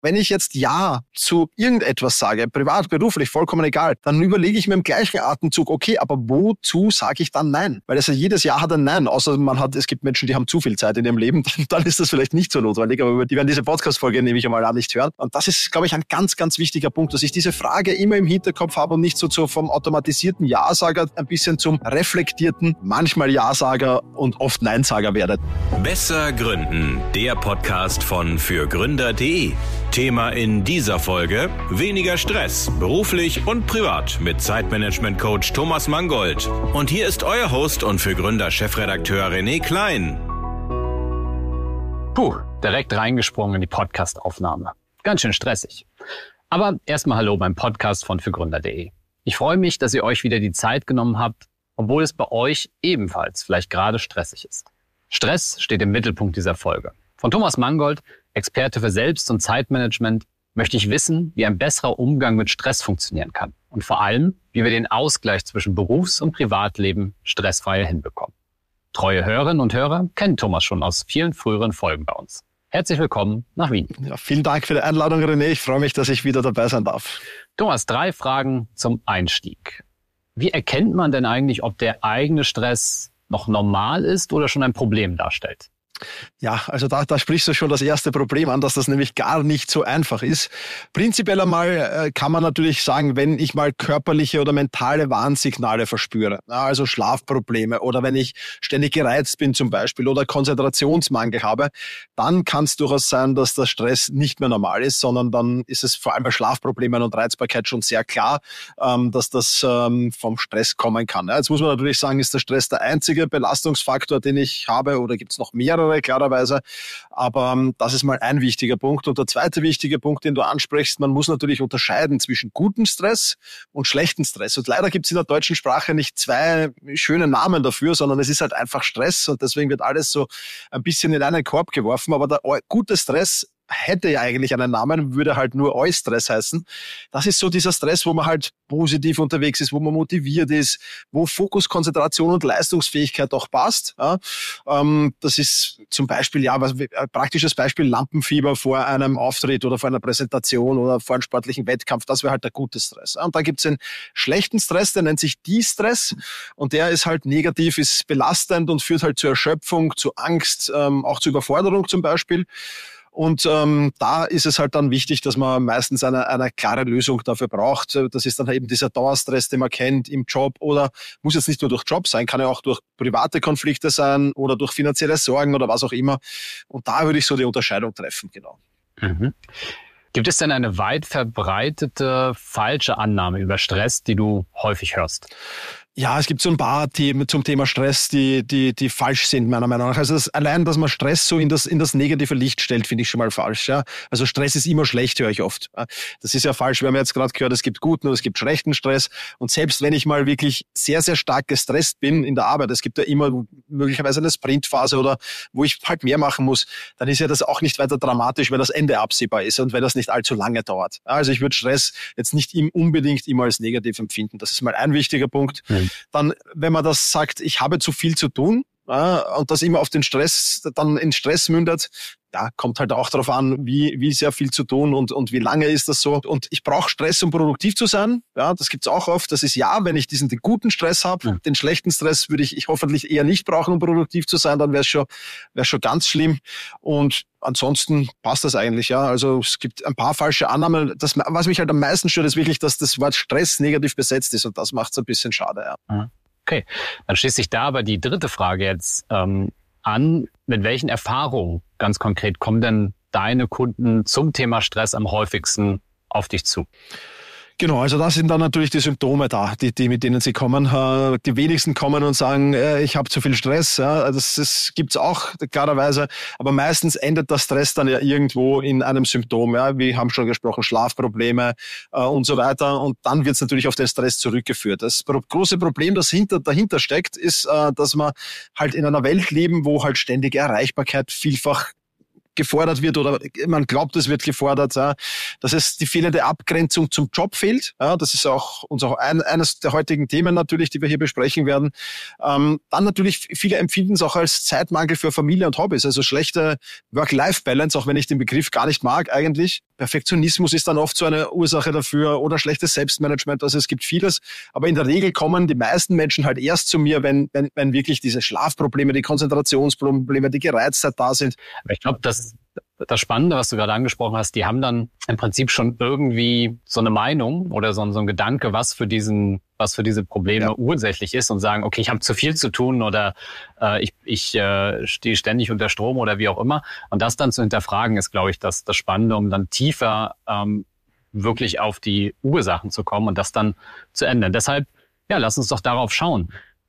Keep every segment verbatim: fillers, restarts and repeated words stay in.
Wenn ich jetzt Ja zu irgendetwas sage, privat, beruflich, vollkommen egal, dann überlege ich mir im gleichen Atemzug, okay, aber wozu sage ich dann Nein? Weil also jedes Ja hat ein Nein, außer man hat, es gibt Menschen, die haben zu viel Zeit in ihrem Leben, dann, dann ist das vielleicht nicht so notwendig, aber die werden diese Podcast-Folge, nehme ich einmal an, nicht hören. Und das ist, glaube ich, ein ganz, ganz wichtiger Punkt, dass ich diese Frage immer im Hinterkopf habe und nicht so zu, vom automatisierten Ja-Sager ein bisschen zum reflektierten, manchmal Ja-Sager und oft Nein-Sager werde. Besser gründen, der Podcast von fürgründer punkt de. Thema in dieser Folge: weniger Stress, beruflich und privat, mit Zeitmanagement-Coach Thomas Mangold. Und hier ist euer Host und für Gründer-Chefredakteur René Klein. Puh, direkt reingesprungen in die Podcast-Aufnahme. Ganz schön stressig. Aber erstmal hallo beim Podcast von fürgründer punkt de. Ich freue mich, dass ihr euch wieder die Zeit genommen habt, obwohl es bei euch ebenfalls vielleicht gerade stressig ist. Stress steht im Mittelpunkt dieser Folge. Von Thomas Mangold, Experte für Selbst- und Zeitmanagement, möchte ich wissen, wie ein besserer Umgang mit Stress funktionieren kann. Und vor allem, wie wir den Ausgleich zwischen Berufs- und Privatleben stressfrei hinbekommen. Treue Hörerinnen und Hörer kennen Thomas schon aus vielen früheren Folgen bei uns. Herzlich willkommen nach Wien. Ja, vielen Dank für die Einladung, René. Ich freue mich, dass ich wieder dabei sein darf. Thomas, drei Fragen zum Einstieg. Wie erkennt man denn eigentlich, ob der eigene Stress noch normal ist oder schon ein Problem darstellt? Ja, also da, da sprichst du schon das erste Problem an, dass das nämlich gar nicht so einfach ist. Prinzipiell einmal äh, kann man natürlich sagen, wenn ich mal körperliche oder mentale Warnsignale verspüre, ja, also Schlafprobleme oder wenn ich ständig gereizt bin zum Beispiel oder Konzentrationsmangel habe, dann kann es durchaus sein, dass der Stress nicht mehr normal ist, sondern dann ist es vor allem bei Schlafproblemen und Reizbarkeit schon sehr klar, ähm, dass das ähm, vom Stress kommen kann. Ja, jetzt muss man natürlich sagen, ist der Stress der einzige Belastungsfaktor, den ich habe, oder gibt es noch mehrere? Klarerweise, aber ähm, das ist mal ein wichtiger Punkt. Und der zweite wichtige Punkt, den du ansprichst, man muss natürlich unterscheiden zwischen gutem Stress und schlechten Stress. Und leider gibt es in der deutschen Sprache nicht zwei schöne Namen dafür, sondern es ist halt einfach Stress und deswegen wird alles so ein bisschen in einen Korb geworfen. Aber der gute Stress hätte ja eigentlich einen Namen, würde halt nur Eustress heißen. Das ist so dieser Stress, wo man halt positiv unterwegs ist, wo man motiviert ist, wo Fokus, Konzentration und Leistungsfähigkeit auch passt. Ja, ähm, das ist zum Beispiel, ja, was, ein praktisches Beispiel, Lampenfieber vor einem Auftritt oder vor einer Präsentation oder vor einem sportlichen Wettkampf. Das wäre halt der gute Stress. Ja, und dann gibt's den schlechten Stress, der nennt sich Distress und der ist halt negativ, ist belastend und führt halt zur Erschöpfung, zu Angst, ähm, auch zu Überforderung zum Beispiel. Und ähm, da ist es halt dann wichtig, dass man meistens eine, eine klare Lösung dafür braucht. Das ist dann eben dieser Dauerstress, den man kennt im Job oder muss jetzt nicht nur durch Job sein, kann ja auch durch private Konflikte sein oder durch finanzielle Sorgen oder was auch immer. Und da würde ich so die Unterscheidung treffen, genau. Mhm. Gibt es denn eine weit verbreitete falsche Annahme über Stress, die du häufig hörst? Ja, es gibt so ein paar Themen zum Thema Stress, die, die, die falsch sind, meiner Meinung nach. Also das, allein, dass man Stress so in das, in das negative Licht stellt, finde ich schon mal falsch. Ja? Also Stress ist immer schlecht, höre ich oft. Das ist ja falsch. Wir haben jetzt gerade gehört, es gibt guten und es gibt schlechten Stress. Und selbst wenn ich mal wirklich sehr, sehr stark gestresst bin in der Arbeit, es gibt ja immer möglicherweise eine Sprintphase oder wo ich halt mehr machen muss, dann ist ja das auch nicht weiter dramatisch, weil das Ende absehbar ist und weil das nicht allzu lange dauert. Also ich würde Stress jetzt nicht unbedingt immer als negativ empfinden. Das ist mal ein wichtiger Punkt. Mhm. Dann, wenn man das sagt, ich habe zu viel zu tun, ja, und das immer auf den Stress, dann in Stress mündet, ja, kommt halt auch darauf an, wie, wie sehr viel zu tun und, und wie lange ist das so. Und ich brauche Stress, um produktiv zu sein. Ja, das gibt's auch oft. Das ist ja, wenn ich diesen den guten Stress habe, ja. Den schlechten Stress würde ich, ich hoffentlich eher nicht brauchen, um produktiv zu sein, dann wäre es schon, wäre schon ganz schlimm. Und ansonsten passt das eigentlich, ja. Also es gibt ein paar falsche Annahmen. Das, was mich halt am meisten stört, ist wirklich, dass das Wort Stress negativ besetzt ist und das macht es ein bisschen schade, ja. Okay, dann schließt sich da aber die dritte Frage jetzt ähm, an. Mit welchen Erfahrungen ganz konkret kommen denn deine Kunden zum Thema Stress am häufigsten auf dich zu? Genau, also da sind dann natürlich die Symptome da, die, die mit denen sie kommen. Die wenigsten kommen und sagen, ich habe zu viel Stress. Ja, das, das gibt's auch klarerweise, aber meistens endet der Stress dann ja irgendwo in einem Symptom. Ja, wir haben schon gesprochen, Schlafprobleme äh, und so weiter. Und dann wird's natürlich auf den Stress zurückgeführt. Das große Problem, das hinter, dahinter steckt, ist, äh, dass wir halt in einer Welt leben, wo halt ständige Erreichbarkeit vielfach gefordert wird oder man glaubt, es wird gefordert, ja, dass es die fehlende Abgrenzung zum Job fehlt. Ja, das ist auch unser ein, eines der heutigen Themen natürlich, die wir hier besprechen werden. Ähm, dann natürlich, viele empfinden es auch als Zeitmangel für Familie und Hobbys, also schlechte Work-Life-Balance, auch wenn ich den Begriff gar nicht mag eigentlich. Perfektionismus ist dann oft so eine Ursache dafür oder schlechtes Selbstmanagement. Also es gibt vieles. Aber in der Regel kommen die meisten Menschen halt erst zu mir, wenn, wenn, wenn wirklich diese Schlafprobleme, die Konzentrationsprobleme, die Gereiztheit da sind. Aber ich glaube, das Das Spannende, was du gerade angesprochen hast, die haben dann im Prinzip schon irgendwie so eine Meinung oder so, so ein Gedanke, was für diesen, was für diese Probleme ja. ursächlich ist und sagen, okay, ich habe zu viel zu tun oder äh, ich, ich äh, stehe ständig unter Strom oder wie auch immer. Und das dann zu hinterfragen, ist, glaube ich, das, das Spannende, um dann tiefer ähm, wirklich auf die Ursachen zu kommen und das dann zu ändern. Deshalb, ja, lass uns doch darauf schauen.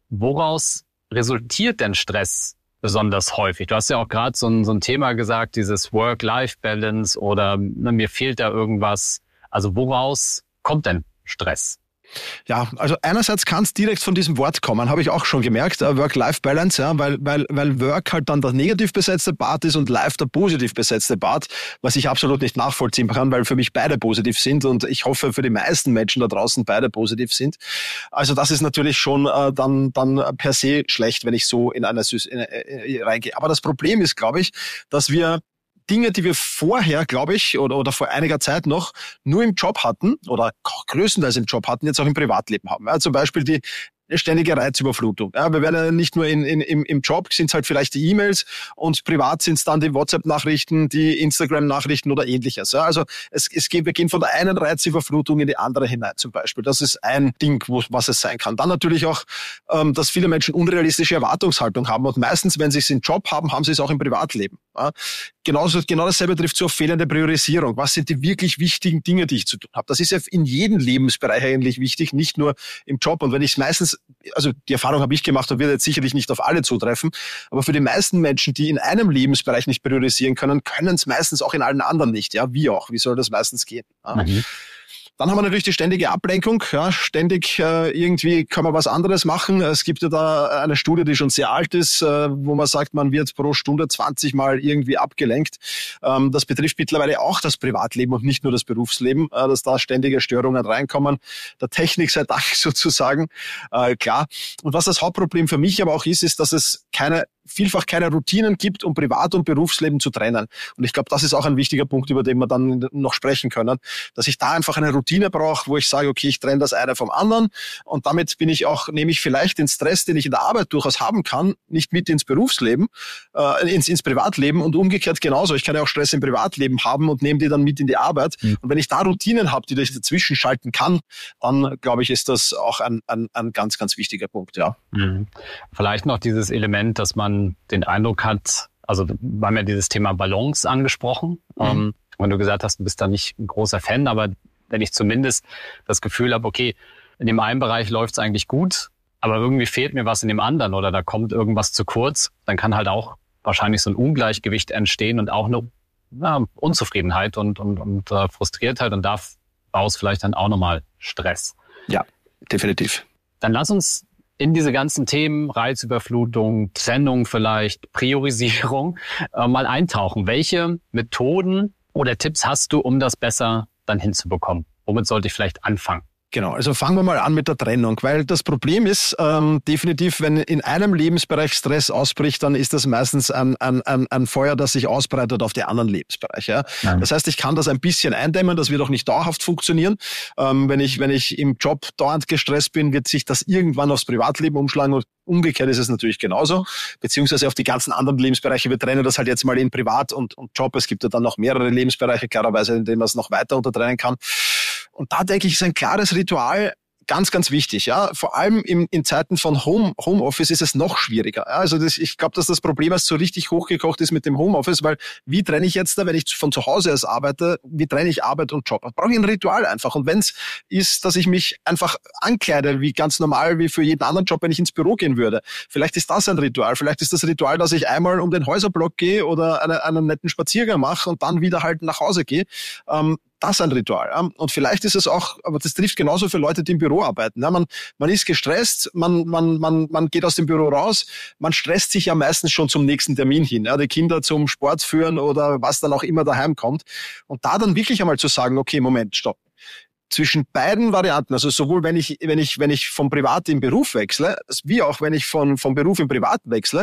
Woraus resultiert denn Stress besonders häufig? Du hast ja auch gerade so ein, so ein Thema gesagt, dieses Work-Life-Balance oder ne, mir fehlt da irgendwas. Also woraus kommt denn Stress? Ja, also einerseits kann es direkt von diesem Wort kommen, habe ich auch schon gemerkt, Work-Life-Balance, ja, weil, weil, weil Work halt dann der negativ besetzte Part ist und Life der positiv besetzte Part, was ich absolut nicht nachvollziehen kann, weil für mich beide positiv sind und ich hoffe für die meisten Menschen da draußen beide positiv sind. Also das ist natürlich schon äh, dann, dann per se schlecht, wenn ich so in eine Sys- in, äh, reingehe. Aber das Problem ist, glaube ich, dass wir Dinge, die wir vorher, glaube ich, oder, oder vor einiger Zeit noch nur im Job hatten oder größtenteils im Job hatten, jetzt auch im Privatleben haben. Ja, zum Beispiel die ständige Reizüberflutung. Ja, wir werden ja nicht nur in, in, im, im Job, sind es halt vielleicht die E-Mails und privat sind es dann die WhatsApp-Nachrichten, die Instagram-Nachrichten oder ähnliches. Ja, also es, es geht, wir gehen von der einen Reizüberflutung in die andere hinein zum Beispiel. Das ist ein Ding, wo, was es sein kann. Dann natürlich auch, ähm, dass viele Menschen unrealistische Erwartungshaltung haben und meistens, wenn sie es im Job haben, haben sie es auch im Privatleben. Ja, genauso, genau dasselbe trifft so auf fehlende Priorisierung. Was sind die wirklich wichtigen Dinge, die ich zu tun habe? Das ist ja in jedem Lebensbereich eigentlich wichtig, nicht nur im Job. Und wenn ich es meistens, also die Erfahrung habe ich gemacht und wird jetzt sicherlich nicht auf alle zutreffen, aber für die meisten Menschen, die in einem Lebensbereich nicht priorisieren können, können es meistens auch in allen anderen nicht. Ja, wie auch? Wie soll das meistens gehen? Ja. Mhm. Dann haben wir natürlich die ständige Ablenkung. Ja, ständig äh, irgendwie kann man was anderes machen. Es gibt ja da eine Studie, die schon sehr alt ist, äh, wo man sagt, man wird pro Stunde zwanzig Mal irgendwie abgelenkt. Ähm, das betrifft mittlerweile auch das Privatleben und nicht nur das Berufsleben, äh, dass da ständige Störungen reinkommen. Der Technik sei Dank sozusagen. Äh, klar. Und was das Hauptproblem für mich aber auch ist, ist, dass es keine vielfach keine Routinen gibt, um Privat- und Berufsleben zu trennen. Und ich glaube, das ist auch ein wichtiger Punkt, über den wir dann noch sprechen können, dass ich da einfach eine Routine brauche, wo ich sage, okay, ich trenne das eine vom anderen und damit bin ich auch, nehme ich vielleicht den Stress, den ich in der Arbeit durchaus haben kann, nicht mit ins Berufsleben, äh, ins, ins Privatleben und umgekehrt genauso. Ich kann ja auch Stress im Privatleben haben und nehme die dann mit in die Arbeit. Mhm. Und wenn ich da Routinen habe, die ich dazwischen schalten kann, dann glaube ich, ist das auch ein, ein, ein ganz, ganz wichtiger Punkt, ja. Mhm. Vielleicht noch dieses Element, dass man den Eindruck hat, also wir haben ja dieses Thema Balance angesprochen, mhm. ähm, wenn du gesagt hast, du bist da nicht ein großer Fan, aber wenn ich zumindest das Gefühl habe, okay, in dem einen Bereich läuft es eigentlich gut, aber irgendwie fehlt mir was in dem anderen oder da kommt irgendwas zu kurz, dann kann halt auch wahrscheinlich so ein Ungleichgewicht entstehen und auch eine ja, Unzufriedenheit und, und, und äh, Frustriertheit und daraus vielleicht dann auch nochmal Stress. Ja, definitiv. Dann lass uns in diese ganzen Themen, Reizüberflutung, Trennung vielleicht, Priorisierung, äh, mal eintauchen. Welche Methoden oder Tipps hast du, um das besser dann hinzubekommen? Womit sollte ich vielleicht anfangen? Genau, also fangen wir mal an mit der Trennung, weil das Problem ist ähm, definitiv, wenn in einem Lebensbereich Stress ausbricht, dann ist das meistens ein, ein, ein, ein Feuer, das sich ausbreitet auf die anderen Lebensbereiche. Ja? Das heißt, ich kann das ein bisschen eindämmen, das wird auch nicht dauerhaft funktionieren. Ähm, wenn ich wenn ich im Job dauernd gestresst bin, wird sich das irgendwann aufs Privatleben umschlagen und umgekehrt ist es natürlich genauso, beziehungsweise auf die ganzen anderen Lebensbereiche. Wir trennen das halt jetzt mal in Privat und, und Job. Es gibt ja dann noch mehrere Lebensbereiche, klarerweise, in denen man es noch weiter untertrennen kann. Und da denke ich, ist ein klares Ritual ganz, ganz wichtig. Ja, vor allem in, in Zeiten von Home, Homeoffice ist es noch schwieriger. Ja, also das, ich glaube, dass das Problem erst so richtig hochgekocht ist mit dem Homeoffice, weil wie trenne ich jetzt da, wenn ich von zu Hause aus arbeite, wie trenne ich Arbeit und Job? Da brauche ich ein Ritual einfach. Und wenn es ist, dass ich mich einfach ankleide, wie ganz normal, wie für jeden anderen Job, wenn ich ins Büro gehen würde. Vielleicht ist das ein Ritual. Vielleicht ist das Ritual, dass ich einmal um den Häuserblock gehe oder eine, einen netten Spaziergang mache und dann wieder halt nach Hause gehe. Ähm, Das ist ein Ritual. Ja. Und vielleicht ist es auch, aber das trifft genauso für Leute, die im Büro arbeiten. Ja. Man, man ist gestresst, man, man, man, man geht aus dem Büro raus, man stresst sich ja meistens schon zum nächsten Termin hin. Ja. Die Kinder zum Sport führen oder was dann auch immer daheim kommt. Und da dann wirklich einmal zu sagen, okay, Moment, stopp. Zwischen beiden Varianten, also sowohl wenn ich, wenn ich, wenn ich vom Privat in Beruf wechsle, wie auch wenn ich von, vom Beruf in Privat wechsle,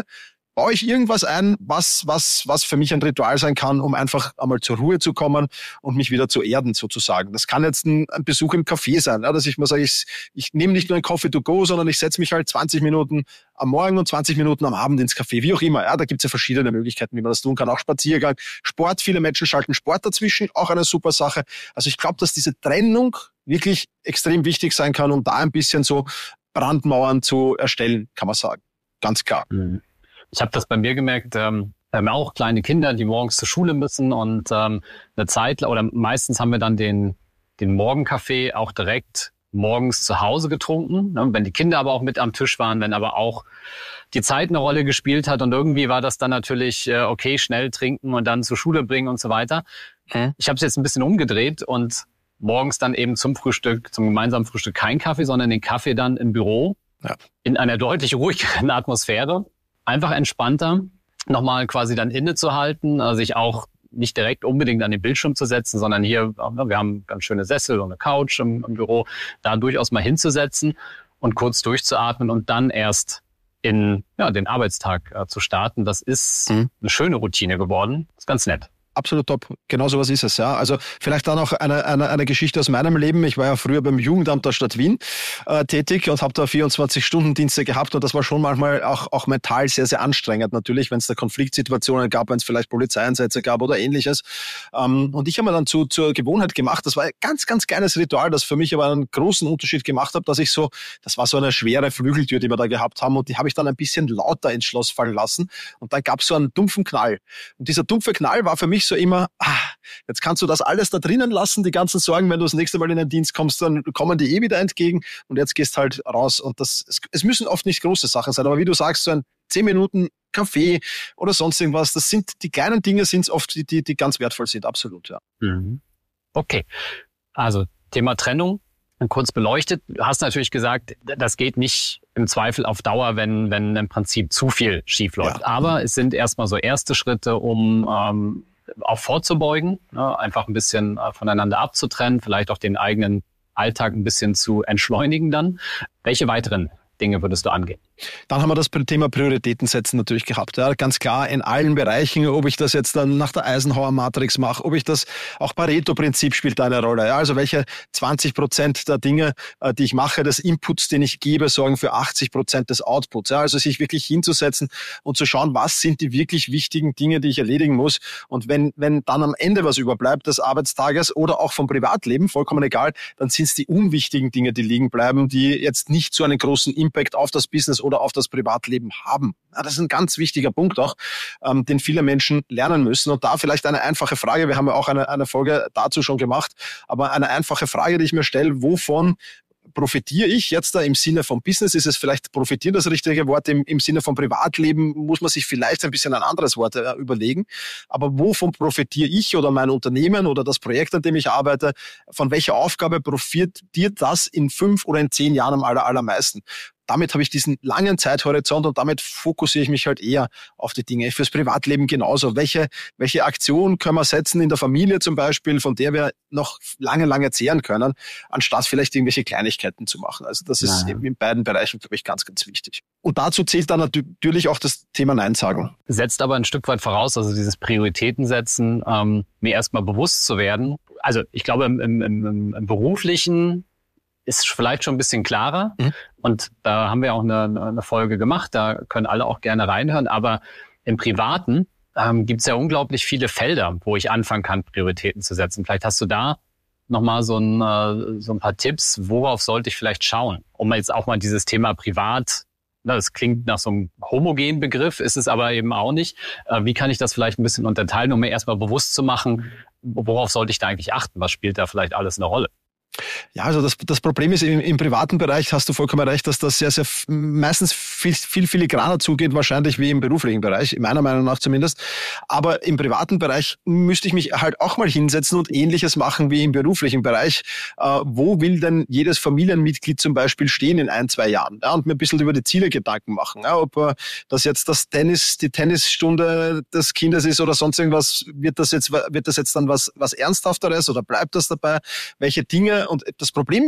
baue ich irgendwas ein, was, was, was für mich ein Ritual sein kann, um einfach einmal zur Ruhe zu kommen und mich wieder zu erden sozusagen. Das kann jetzt ein, ein Besuch im Café sein, ja, dass ich mal sage, ich, ich nehme nicht nur einen Coffee to go, sondern ich setze mich halt zwanzig Minuten am Morgen und zwanzig Minuten am Abend ins Café, wie auch immer. Ja, da gibt es ja verschiedene Möglichkeiten, wie man das tun kann. Auch Spaziergang, Sport. Viele Menschen schalten Sport dazwischen, auch eine super Sache. Also ich glaube, dass diese Trennung wirklich extrem wichtig sein kann, um da ein bisschen so Brandmauern zu erstellen, kann man sagen. Ganz klar. Mhm. Ich habe das bei mir gemerkt, ähm, wir haben auch kleine Kinder, die morgens zur Schule müssen und ähm, eine Zeit, oder meistens haben wir dann den, den Morgenkaffee auch direkt morgens zu Hause getrunken, ne? Wenn die Kinder aber auch mit am Tisch waren, wenn aber auch die Zeit eine Rolle gespielt hat und irgendwie war das dann natürlich, äh, okay, schnell trinken und dann zur Schule bringen und so weiter. Äh? Ich habe es jetzt ein bisschen umgedreht und morgens dann eben zum Frühstück, zum gemeinsamen Frühstück kein Kaffee, sondern den Kaffee dann im Büro, ja, in einer deutlich ruhigeren Atmosphäre. Einfach entspannter, nochmal quasi dann innezuhalten, also sich auch nicht direkt unbedingt an den Bildschirm zu setzen, sondern hier, wir haben ganz schöne Sessel und eine Couch im, im Büro, da durchaus mal hinzusetzen und kurz durchzuatmen und dann erst in ja, den Arbeitstag äh, zu starten. Das ist mhm. eine schöne Routine geworden. Das ist ganz nett. Absolut top. Genau so was ist es, ja. Also vielleicht dann auch eine, eine, eine Geschichte aus meinem Leben. Ich war ja früher beim Jugendamt der Stadt Wien äh, tätig und habe da vierundzwanzig-Stunden-Dienste gehabt und das war schon manchmal auch, auch mental sehr, sehr anstrengend. Natürlich, wenn es da Konfliktsituationen gab, wenn es vielleicht Polizeieinsätze gab oder ähnliches. Ähm, und ich habe mir dann zu, zur Gewohnheit gemacht, das war ein ganz, ganz kleines Ritual, das für mich aber einen großen Unterschied gemacht hat, dass ich so, das war so eine schwere Flügeltür, die wir da gehabt haben und die habe ich dann ein bisschen lauter ins Schloss fallen lassen und dann gab es so einen dumpfen Knall. Und dieser dumpfe Knall war für mich so immer, ah, jetzt kannst du das alles da drinnen lassen, die ganzen Sorgen, wenn du das nächste Mal in den Dienst kommst, dann kommen die eh wieder entgegen und jetzt gehst halt raus und das, es, es müssen oft nicht große Sachen sein, aber wie du sagst, so ein zehn Minuten Kaffee oder sonst irgendwas, das sind, die kleinen Dinge sind es oft, die, die, die ganz wertvoll sind, absolut, ja. Mhm. Okay, also Thema Trennung, kurz beleuchtet. Du hast natürlich gesagt, das geht nicht im Zweifel auf Dauer, wenn, wenn im Prinzip zu viel schief läuft. Ja. Aber es sind erstmal so erste Schritte, um ähm, auch vorzubeugen, ne? Einfach ein bisschen voneinander abzutrennen, vielleicht auch den eigenen Alltag ein bisschen zu entschleunigen dann. Welche weiteren Dinge würdest du angehen? Dann haben wir das Thema Prioritäten setzen natürlich gehabt. Ja, ganz klar in allen Bereichen, ob ich das jetzt dann nach der Eisenhower-Matrix mache, ob ich das, auch Pareto-Prinzip spielt da eine Rolle. Ja, also welche zwanzig Prozent der Dinge, die ich mache, des Inputs, den ich gebe, sorgen für achtzig Prozent des Outputs. Ja, also sich wirklich hinzusetzen und zu schauen, was sind die wirklich wichtigen Dinge, die ich erledigen muss. Und wenn, wenn dann am Ende was überbleibt des Arbeitstages oder auch vom Privatleben, vollkommen egal, dann sind es die unwichtigen Dinge, die liegen bleiben, die jetzt nicht so einen großen Impact auf das Business oder auf das Privatleben haben. Ja, das ist ein ganz wichtiger Punkt auch, ähm, den viele Menschen lernen müssen. Und da vielleicht eine einfache Frage, wir haben ja auch eine, eine Folge dazu schon gemacht, aber eine einfache Frage, die ich mir stelle, wovon profitiere ich jetzt da im Sinne von Business? Ist es vielleicht profitieren das richtige Wort? Im, im Sinne von Privatleben muss man sich vielleicht ein bisschen ein anderes Wort äh, überlegen. Aber wovon profitiere ich oder mein Unternehmen oder das Projekt, an dem ich arbeite? Von welcher Aufgabe profitiert das in fünf oder in zehn Jahren am aller, allermeisten? Damit habe ich diesen langen Zeithorizont und damit fokussiere ich mich halt eher auf die Dinge. Fürs Privatleben genauso. Welche, welche Aktion können wir setzen in der Familie zum Beispiel, von der wir noch lange, lange zehren können, anstatt vielleicht irgendwelche Kleinigkeiten zu machen. Also das ist ja. eben in beiden Bereichen, glaube ich, ganz, ganz wichtig. Und dazu zählt dann natürlich auch das Thema Nein sagen. Setzt aber ein Stück weit voraus, also dieses Prioritäten setzen, ähm, mir erstmal bewusst zu werden. Also ich glaube, im, im, im, im beruflichen ist vielleicht schon ein bisschen klarer. Mhm. Und da haben wir auch eine, eine Folge gemacht, da können alle auch gerne reinhören. Aber im Privaten ähm, gibt es ja unglaublich viele Felder, wo ich anfangen kann, Prioritäten zu setzen. Vielleicht hast du da nochmal so ein, äh, so ein paar Tipps, worauf sollte ich vielleicht schauen? Um jetzt auch mal dieses Thema Privat, na, das klingt nach so einem homogenen Begriff, ist es aber eben auch nicht. Äh, wie kann ich das vielleicht ein bisschen unterteilen, um mir erstmal bewusst zu machen, worauf sollte ich da eigentlich achten? Was spielt da vielleicht alles eine Rolle? Ja, also das, das Problem ist, im, im privaten Bereich hast du vollkommen recht, dass das sehr, sehr meistens viel, viel filigraner zugeht, wahrscheinlich wie im beruflichen Bereich, meiner Meinung nach zumindest. Aber im privaten Bereich müsste ich mich halt auch mal hinsetzen und Ähnliches machen wie im beruflichen Bereich. Äh, wo will denn jedes Familienmitglied zum Beispiel stehen in ein, zwei Jahren? Ja, und mir ein bisschen über die Ziele Gedanken machen. Ja, ob äh, das jetzt das Tennis, die Tennisstunde des Kindes ist oder sonst irgendwas, wird das jetzt, wird das jetzt dann was, was Ernsthafteres oder bleibt das dabei? Welche Dinge? Und das Problem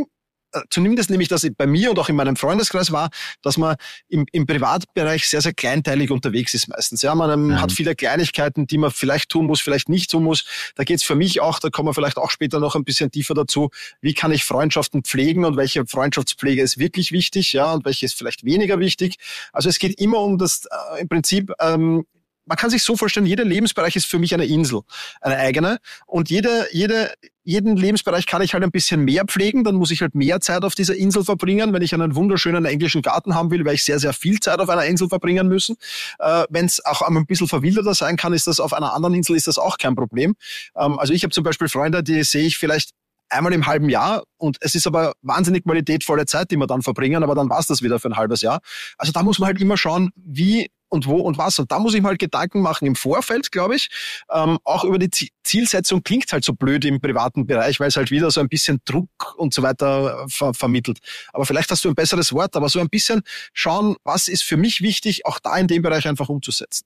zumindest nämlich, dass bei mir und auch in meinem Freundeskreis war, dass man im, im Privatbereich sehr, sehr kleinteilig unterwegs ist meistens. Ja, man ähm, hat viele Kleinigkeiten, die man vielleicht tun muss, vielleicht nicht tun muss. Da geht's für mich auch, da kommen wir vielleicht auch später noch ein bisschen tiefer dazu, wie kann ich Freundschaften pflegen und welche Freundschaftspflege ist wirklich wichtig, ja, und welche ist vielleicht weniger wichtig. Also es geht immer um das, äh, im Prinzip, ähm, man kann sich so vorstellen, jeder Lebensbereich ist für mich eine Insel, eine eigene. Und jede, jede, jeden Lebensbereich kann ich halt ein bisschen mehr pflegen. Dann muss ich halt mehr Zeit auf dieser Insel verbringen. Wenn ich einen wunderschönen englischen Garten haben will, werde ich sehr, sehr viel Zeit auf einer Insel verbringen müssen. Äh, Wenn es auch ein bisschen verwilderter sein kann, ist das auf einer anderen Insel ist das auch kein Problem. Ähm, also ich habe zum Beispiel Freunde, die sehe ich vielleicht einmal im halben Jahr und es ist aber wahnsinnig qualitätvolle Zeit, die wir dann verbringen, aber dann war's das wieder für ein halbes Jahr. Also da muss man halt immer schauen, wie und wo und was. Und da muss ich mal halt Gedanken machen im Vorfeld, glaube ich. Ähm, auch über die Zielsetzung klingt halt so blöd im privaten Bereich, weil es halt wieder so ein bisschen Druck und so weiter ver- vermittelt. Aber vielleicht hast du ein besseres Wort, aber so ein bisschen schauen, was ist für mich wichtig, auch da in dem Bereich einfach umzusetzen.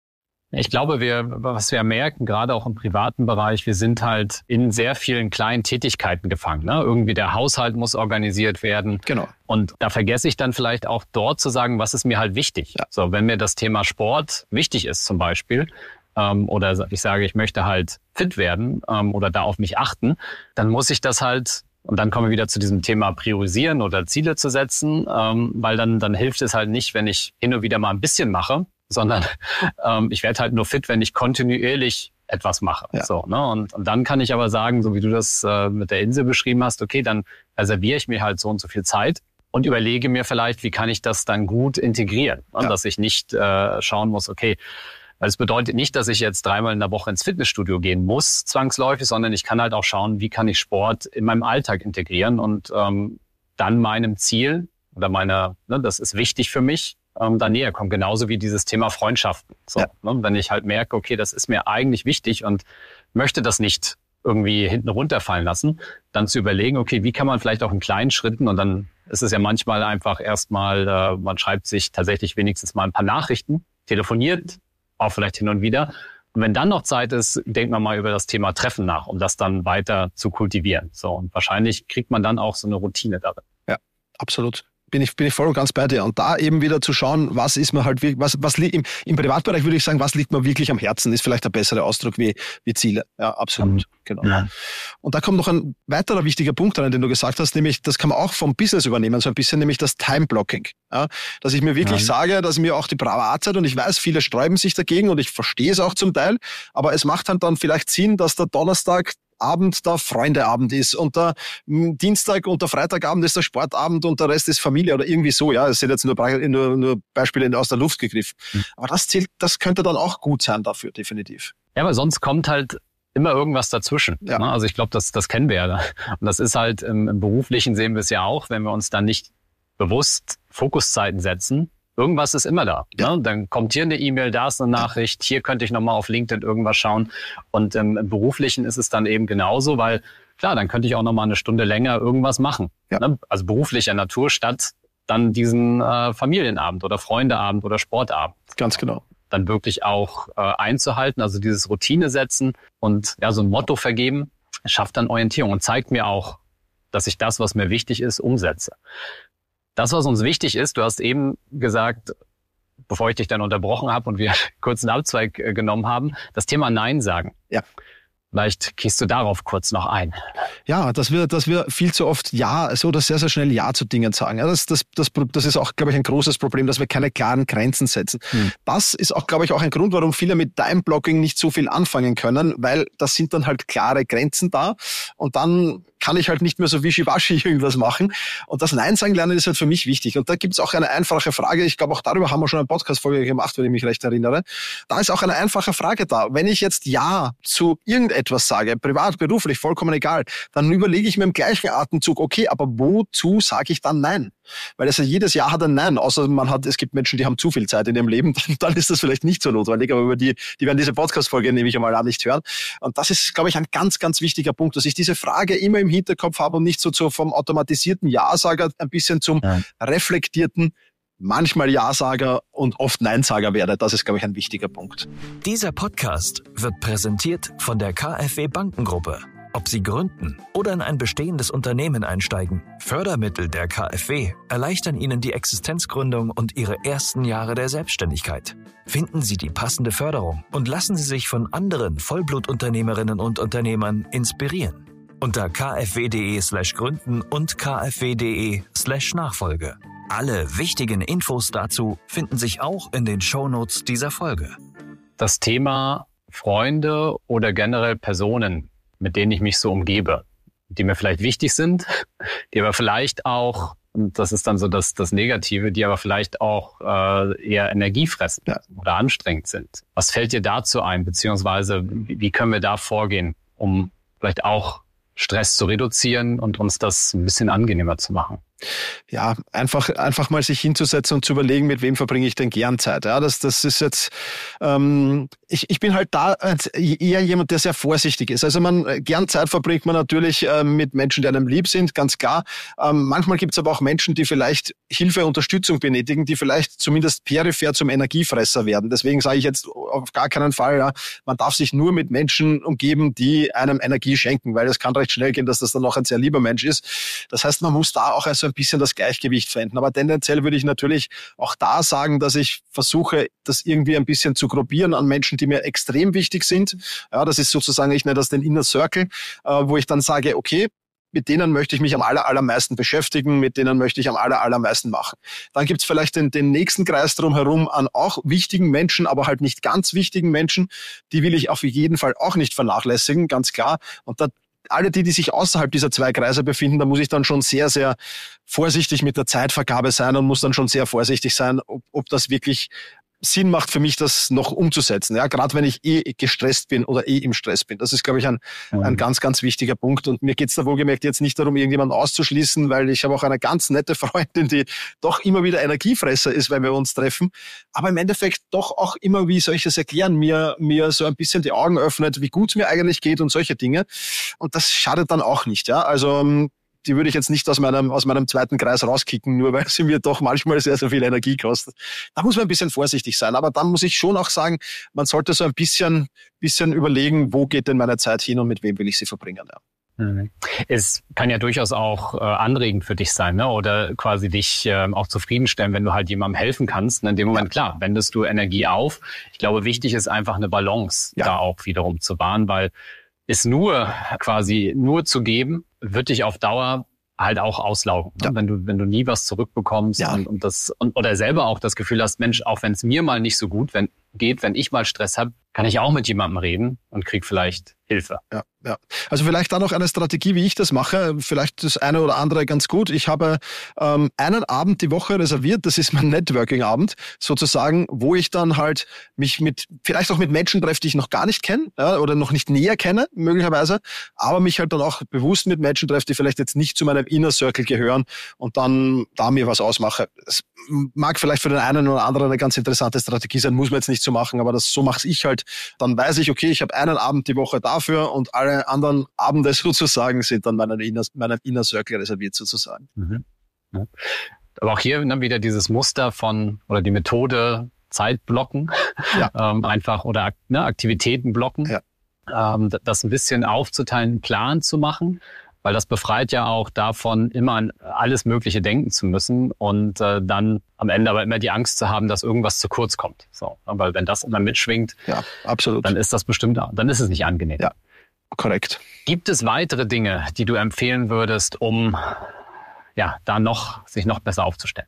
Ich glaube, wir, was wir merken, gerade auch im privaten Bereich, wir sind halt in sehr vielen kleinen Tätigkeiten gefangen. Ne? Irgendwie der Haushalt muss organisiert werden. Genau. Und da vergesse ich dann vielleicht auch dort zu sagen, was ist mir halt wichtig. Ja. So, wenn mir das Thema Sport wichtig ist zum Beispiel, ähm, oder ich sage, ich möchte halt fit werden ähm, oder da auf mich achten, dann muss ich das halt. Und dann kommen wir wieder zu diesem Thema priorisieren oder Ziele zu setzen, ähm, weil dann, dann hilft es halt nicht, wenn ich hin und wieder mal ein bisschen mache, sondern ähm, ich werde halt nur fit, wenn ich kontinuierlich etwas mache. Ja. So, ne? und, und dann kann ich aber sagen, so wie du das äh, mit der Insel beschrieben hast, okay, dann reserviere ich mir halt so und so viel Zeit und überlege mir vielleicht, wie kann ich das dann gut integrieren, ne? Ja. Dass ich nicht äh, schauen muss, okay, weil es bedeutet nicht, dass ich jetzt dreimal in der Woche ins Fitnessstudio gehen muss, zwangsläufig, sondern ich kann halt auch schauen, wie kann ich Sport in meinem Alltag integrieren und ähm, dann meinem Ziel oder meiner, ne, das ist wichtig für mich, ähm, da näher kommen. Genauso wie dieses Thema Freundschaften. So, ja. ne, wenn ich halt merke, okay, das ist mir eigentlich wichtig und möchte das nicht irgendwie hinten runterfallen lassen, dann zu überlegen, okay, wie kann man vielleicht auch in kleinen Schritten, und dann ist es ja manchmal einfach erstmal, äh, man schreibt sich tatsächlich wenigstens mal ein paar Nachrichten, telefoniert, auch vielleicht hin und wieder. Und wenn dann noch Zeit ist, denkt man mal über das Thema Treffen nach, um das dann weiter zu kultivieren. So, und wahrscheinlich kriegt man dann auch so eine Routine darin. Ja, absolut. Bin ich, bin ich voll und ganz bei dir. Und da eben wieder zu schauen, was ist mir halt, was, was liegt im, im Privatbereich würde ich sagen, was liegt mir wirklich am Herzen, ist vielleicht ein besserer Ausdruck wie, wie Ziele. Ja, absolut. Mhm. Genau. Ja. Und da kommt noch ein weiterer wichtiger Punkt rein, den du gesagt hast, nämlich, das kann man auch vom Business übernehmen, so ein bisschen, nämlich das Time-Blocking. Ja, dass ich mir wirklich ja. sage, dass mir auch die Privatzeit, und ich weiß, viele sträuben sich dagegen und ich verstehe es auch zum Teil, aber es macht halt dann vielleicht Sinn, dass der Donnerstag Abend der Freundeabend ist und der Dienstag und der Freitagabend ist der Sportabend und der Rest ist Familie oder irgendwie so. Ja, das sind jetzt nur, nur, nur Beispiele aus der Luft gegriffen. Mhm. Aber das zählt, das könnte dann auch gut sein dafür, definitiv. Ja, aber sonst kommt halt immer irgendwas dazwischen. Ja. Ne? Also ich glaube, das, das kennen wir ja. Und das ist halt im, im Beruflichen sehen wir es ja auch, wenn wir uns dann nicht bewusst Fokuszeiten setzen. Irgendwas ist immer da. Ja. Ne? Dann kommt hier eine E-Mail, da ist eine Nachricht, hier könnte ich nochmal auf LinkedIn irgendwas schauen. Und ähm, im Beruflichen ist es dann eben genauso, weil klar, dann könnte ich auch nochmal eine Stunde länger irgendwas machen. Ja. Ne? Also beruflicher Natur statt dann diesen äh, Familienabend oder Freundeabend oder Sportabend. Ganz genau. Dann wirklich auch äh, einzuhalten, also dieses Routine setzen und ja so ein Motto vergeben, schafft dann Orientierung und zeigt mir auch, dass ich das, was mir wichtig ist, umsetze. Das, was uns wichtig ist, du hast eben gesagt, bevor ich dich dann unterbrochen habe und wir kurz einen Abzweig äh, genommen haben, das Thema Nein sagen. Ja. Vielleicht gehst du darauf kurz noch ein. Ja, dass wir, dass wir viel zu oft Ja, so oder sehr, sehr schnell Ja zu Dingen sagen. Ja, das, das, das, das ist auch, glaube ich, ein großes Problem, dass wir keine klaren Grenzen setzen. Hm. Das ist auch, glaube ich, auch ein Grund, warum viele mit Time-Blocking nicht so viel anfangen können, weil das sind dann halt klare Grenzen da und dann kann ich halt nicht mehr so wischiwaschi irgendwas machen. Und das Nein sagen lernen ist halt für mich wichtig. Und da gibt es auch eine einfache Frage. Ich glaube, auch darüber haben wir schon eine Podcast-Folge gemacht, wenn ich mich recht erinnere. Da ist auch eine einfache Frage da. Wenn ich jetzt Ja zu irgendetwas sage, privat, beruflich, vollkommen egal, dann überlege ich mir im gleichen Atemzug, okay, aber wozu sage ich dann Nein? Weil also jedes Ja hat ein Nein, außer man hat, es gibt Menschen, die haben zu viel Zeit in ihrem Leben, dann ist das vielleicht nicht so notwendig, aber über die, die werden diese Podcast-Folge nehme ich einmal an nicht hören. Und das ist, glaube ich, ein ganz, ganz wichtiger Punkt, dass ich diese Frage immer im Hinterkopf habe und nicht so zu, vom automatisierten Ja-Sager ein bisschen zum ja. reflektierten, manchmal Ja-Sager und oft Nein-Sager werde. Das ist, glaube ich, ein wichtiger Punkt. Dieser Podcast wird präsentiert von der K f W Bankengruppe. Ob Sie gründen oder in ein bestehendes Unternehmen einsteigen, Fördermittel der K f W erleichtern Ihnen die Existenzgründung und Ihre ersten Jahre der Selbstständigkeit. Finden Sie die passende Förderung und lassen Sie sich von anderen Vollblutunternehmerinnen und Unternehmern inspirieren. Unter kfw.de slash gründen und kfw.de slash Nachfolge. Alle wichtigen Infos dazu finden sich auch in den Shownotes dieser Folge. Das Thema Freunde oder generell Personen, mit denen ich mich so umgebe, die mir vielleicht wichtig sind, die aber vielleicht auch, und das ist dann so das, das Negative, die aber vielleicht auch äh, eher Energie fressen ja. oder anstrengend sind. Was fällt dir dazu ein, beziehungsweise wie, wie können wir da vorgehen, um vielleicht auch Stress zu reduzieren und uns das ein bisschen angenehmer zu machen? Ja, einfach einfach mal sich hinzusetzen und zu überlegen, mit wem verbringe ich denn gern Zeit. Ja, das das ist jetzt, ähm, ich ich bin halt da eher jemand, der sehr vorsichtig ist. Also man gern Zeit verbringt man natürlich äh, mit Menschen, die einem lieb sind, ganz klar. Ähm, manchmal gibt es aber auch Menschen, die vielleicht Hilfe, Unterstützung benötigen, die vielleicht zumindest peripher zum Energiefresser werden. Deswegen sage ich jetzt auf gar keinen Fall, ja, man darf sich nur mit Menschen umgeben, die einem Energie schenken, weil es kann recht schnell gehen, dass das dann noch ein sehr lieber Mensch ist. Das heißt, man muss da auch also ein bisschen das Gleichgewicht finden. Aber tendenziell würde ich natürlich auch da sagen, dass ich versuche, das irgendwie ein bisschen zu gruppieren an Menschen, die mir extrem wichtig sind. Ja, das ist sozusagen, ich nenne das den Inner Circle, äh, wo ich dann sage, okay, mit denen möchte ich mich am aller, allermeisten beschäftigen, mit denen möchte ich am aller, allermeisten machen. Dann gibt's vielleicht den, den nächsten Kreis drumherum an auch wichtigen Menschen, aber halt nicht ganz wichtigen Menschen. Die will ich auf jeden Fall auch nicht vernachlässigen, ganz klar. Und da alle die, die sich außerhalb dieser zwei Kreise befinden, da muss ich dann schon sehr, sehr vorsichtig mit der Zeitvergabe sein und muss dann schon sehr vorsichtig sein, ob, ob das wirklich Sinn macht für mich, das noch umzusetzen. Ja, gerade wenn ich eh gestresst bin oder eh im Stress bin. Das ist, glaube ich, ein, mhm. ein ganz, ganz wichtiger Punkt. Und mir geht's da wohlgemerkt jetzt nicht darum, irgendjemanden auszuschließen, weil ich habe auch eine ganz nette Freundin, die doch immer wieder Energiefresser ist, wenn wir uns treffen. Aber im Endeffekt doch auch immer, wie soll ich das erklären, mir, mir so ein bisschen die Augen öffnet, wie gut es mir eigentlich geht und solche Dinge. Und das schadet dann auch nicht. Ja, also die würde ich jetzt nicht aus meinem, aus meinem zweiten Kreis rauskicken, nur weil sie mir doch manchmal sehr, sehr viel Energie kostet. Da muss man ein bisschen vorsichtig sein. Aber dann muss ich schon auch sagen, man sollte so ein bisschen, bisschen überlegen, wo geht denn meine Zeit hin und mit wem will ich sie verbringen. Ja. Es kann ja durchaus auch äh, anregend für dich sein, ne? Oder quasi dich äh, auch zufriedenstellen, wenn du halt jemandem helfen kannst. Und in dem Moment, klar, wendest du Energie auf. Ich glaube, wichtig ist einfach eine Balance ja. da auch wiederum zu wahren, weil es nur quasi nur zu geben, wird dich auf Dauer halt auch auslaugen. Ja. Ne? Wenn du wenn du nie was zurückbekommst ja. und, und das und, oder selber auch das Gefühl hast, Mensch, auch wenn es mir mal nicht so gut wenn, geht, wenn ich mal Stress habe, kann ich auch mit jemandem reden und krieg vielleicht Hilfe. Ja, ja. Also vielleicht da noch eine Strategie, wie ich das mache. Vielleicht das eine oder andere ganz gut. Ich habe ähm, einen Abend die Woche reserviert. Das ist mein Networking-Abend sozusagen, wo ich dann halt mich mit, vielleicht auch mit Menschen treffe, die ich noch gar nicht kenne ja, oder noch nicht näher kenne, möglicherweise, aber mich halt dann auch bewusst mit Menschen treffe, die vielleicht jetzt nicht zu meinem Inner Circle gehören und dann da mir was ausmache. Es mag vielleicht für den einen oder anderen eine ganz interessante Strategie sein, muss man jetzt nicht so machen, aber das so mache ich halt. Dann weiß ich, okay, ich habe einen Abend die Woche dafür und alle anderen Abende sozusagen sind dann meinem Inner, meinem Inner Circle reserviert sozusagen. Mhm. Ja. Aber auch hier dann wieder dieses Muster von oder die Methode Zeit blocken, ja. ähm, einfach oder ne, Aktivitäten blocken, ja. ähm, das ein bisschen aufzuteilen, einen Plan zu machen. Weil das befreit ja auch davon, immer an alles Mögliche denken zu müssen und äh, dann am Ende aber immer die Angst zu haben, dass irgendwas zu kurz kommt. So, weil wenn das immer mitschwingt, ja, absolut. Dann ist das bestimmt, dann ist es nicht angenehm. Ja, korrekt. Gibt es weitere Dinge, die du empfehlen würdest, um ja da noch sich noch besser aufzustellen?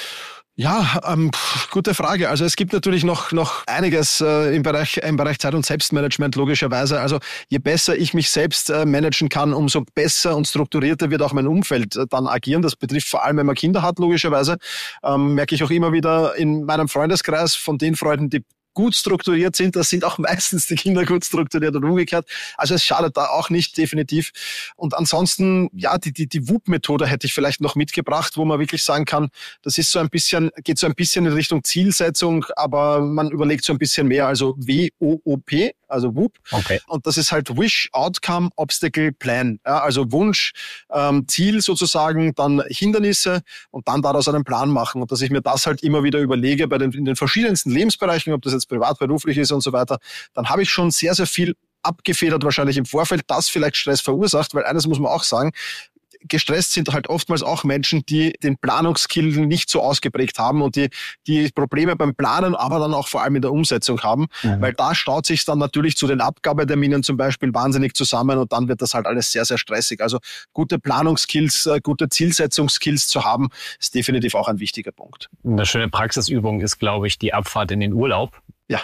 Ja, ähm, gute Frage. Also es gibt natürlich noch noch einiges äh, im Bereich im Bereich Zeit- und Selbstmanagement logischerweise. Also je besser ich mich selbst äh, managen kann, umso besser und strukturierter wird auch mein Umfeld äh, dann agieren. Das betrifft vor allem, wenn man Kinder hat, logischerweise. Ähm, merke ich auch immer wieder in meinem Freundeskreis von den Freunden, die gut strukturiert sind, das sind auch meistens die Kinder gut strukturiert und umgekehrt. Also es schadet da auch nicht, definitiv. Und ansonsten, ja, die, die, die W U P-Methode hätte ich vielleicht noch mitgebracht, wo man wirklich sagen kann, das ist so ein bisschen, geht so ein bisschen in Richtung Zielsetzung, aber man überlegt so ein bisschen mehr, also W O O P, also W U P. Okay. Und das ist halt Wish, Outcome, Obstacle, Plan. Ja, also Wunsch, ähm, Ziel sozusagen, dann Hindernisse und dann daraus einen Plan machen. Und dass ich mir das halt immer wieder überlege bei den, in den verschiedensten Lebensbereichen, ob das jetzt privat, beruflich ist und so weiter, dann habe ich schon sehr, sehr viel abgefedert wahrscheinlich im Vorfeld, das vielleicht Stress verursacht, weil eines muss man auch sagen, gestresst sind halt oftmals auch Menschen, die den Planungsskill nicht so ausgeprägt haben und die die Probleme beim Planen, aber dann auch vor allem in der Umsetzung haben, mhm. weil da staut sich dann natürlich zu den Abgabeterminen zum Beispiel wahnsinnig zusammen und dann wird das halt alles sehr, sehr stressig. Also gute Planungsskills, gute Zielsetzungsskills zu haben, ist definitiv auch ein wichtiger Punkt. Eine schöne Praxisübung ist, glaube ich, die Abfahrt in den Urlaub. Ja.